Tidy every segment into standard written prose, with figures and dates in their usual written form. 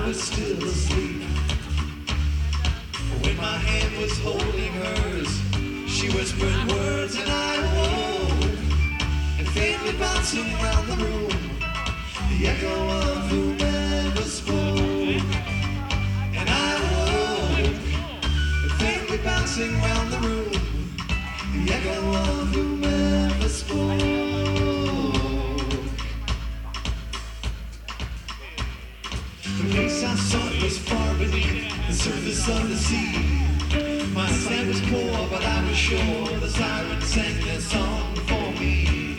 was still asleep. When my hand was holding hers, she whispered words and I awoke. And faintly bouncing round the room, the echo of whomever spoke. And I awoke, and faintly bouncing round the room, the echo of whomever spoke. The place I sought was far beneath the surface of the sea. My sight was poor, but I was sure the sirens sang their song for me.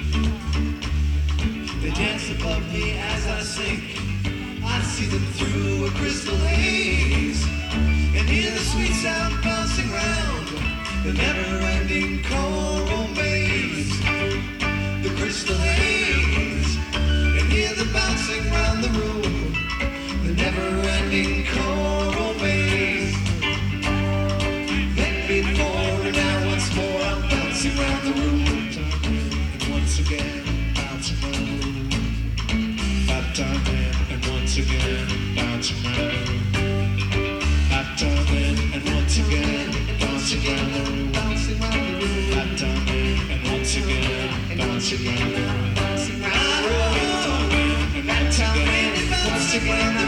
They dance above me as I sink. I see them through a crystal haze, and hear the sweet sound bouncing round the never-ending choral maze. The crystal haze, and hear the bouncing round the room, the never-ending choral maze. Then before and now once more I'm bouncing round the room, and once again bouncing round the room. That time in, and once again bouncing round the room. That time in, and once again bouncing round the room. That time in, and once again bouncing round the room. That time in, and once again.